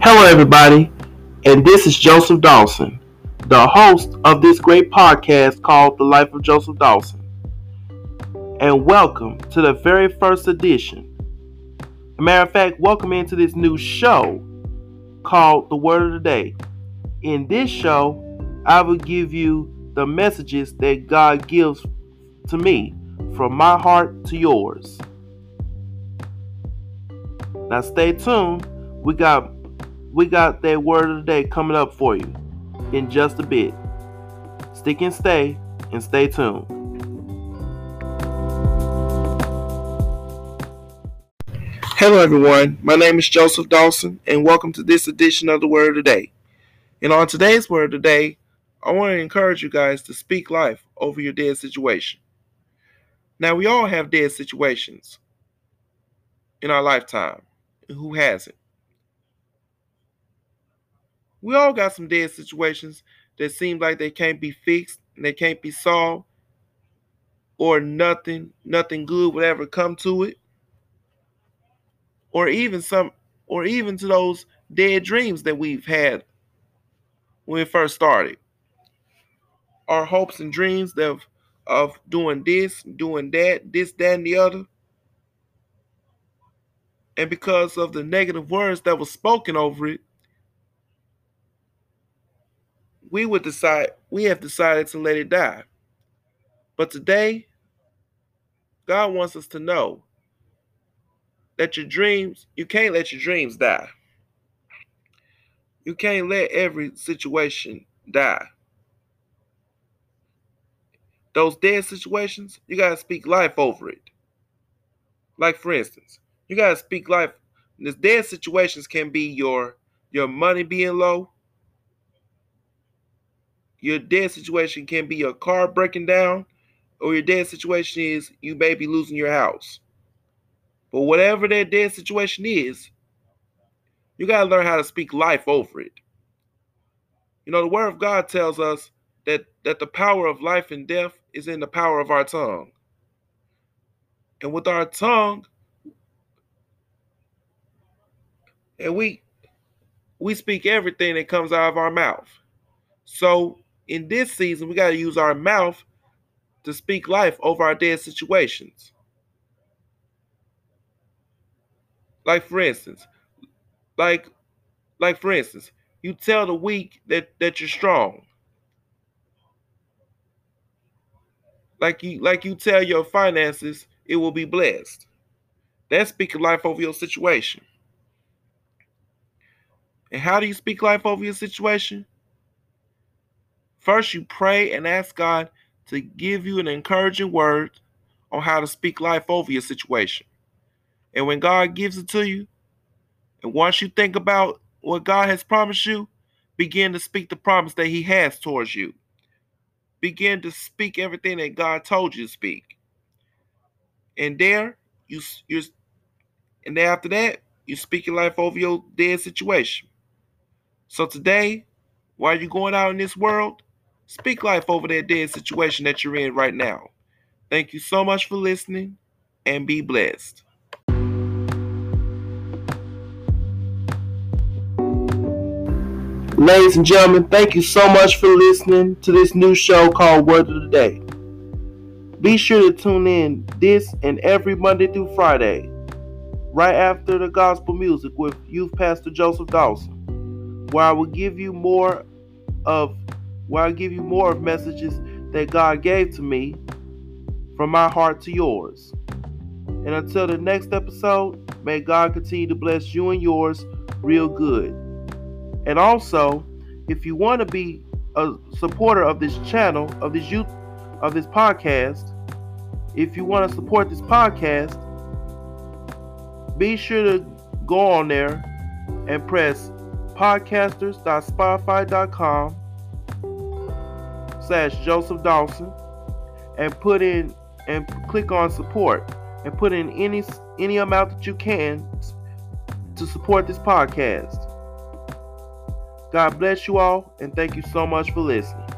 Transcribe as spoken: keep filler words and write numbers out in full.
Hello, everybody, and this is Joseph Dawson, the host of this great podcast called The Life of Joseph Dawson. And welcome to the very first edition. As a matter of fact, welcome into this new show called The Word of the Day. In this show, I will give you the messages that God gives to me from my heart to yours. Now stay tuned. We got we got that word of the day coming up for you in just a bit. Stick and stay and stay tuned. Hello everyone, my name is Joseph Dawson and welcome to this edition of the Word of the Day. And on today's Word of the Day, I want to encourage you guys to speak life over your dead situation. Now we all have dead situations in our lifetime. Who hasn't? We all got some dead situations that seem like they can't be fixed and they can't be solved, or nothing, nothing good would ever come to it. Or even some, or even to those dead dreams that we've had when we first started. Our hopes and dreams of, of doing this, doing that, this, that, and the other. And because of the negative words that were spoken over it, we would decide, we have decided to let it die. But today, God wants us to know that your dreams, you can't let your dreams die. You can't let every situation die. Those dead situations, you got to speak life over it. Like for instance, you got to speak life. These dead situations can be your, your money being low. Your dead situation can be your car breaking down. Or your dead situation is you may be losing your house. But whatever that dead situation is, you got to learn how to speak life over it. You know, the Word of God tells us that, that the power of life and death is in the power of our tongue. And with our tongue, and we we speak everything that comes out of our mouth. So in this season, we got to use our mouth to speak life over our dead situations. Like for instance, like like for instance, you tell the weak that, that you're strong. Like you like you tell your finances it will be blessed. That's speaking life over your situation. And how do you speak life over your situation? First, you pray and ask God to give you an encouraging word on how to speak life over your situation. And when God gives it to you, and once you think about what God has promised you, begin to speak the promise that He has towards you. Begin to speak everything that God told you to speak. And there, you you and then after that, you speak your life over your dead situation. So today, while you're going out in this world, speak life over that dead situation that you're in right now. Thank you so much for listening, and be blessed. Ladies and gentlemen, thank you so much for listening to this new show called Word of the Day. Be sure to tune in this and every Monday through Friday, right after the gospel music with Youth Pastor Joseph Dawson, where I will give you more of where I give you more of messages that God gave to me from my heart to yours. And until the next episode, may God continue to bless you and yours real good. And also, if you want to be a supporter of this channel, of this youth, of this podcast, if you want to support this podcast, be sure to go on there and press podcasters dot spotify dot com slash Joseph Dawson and put in and click on support and put in any any amount that you can to support this podcast. God bless you all, and thank you so much for listening.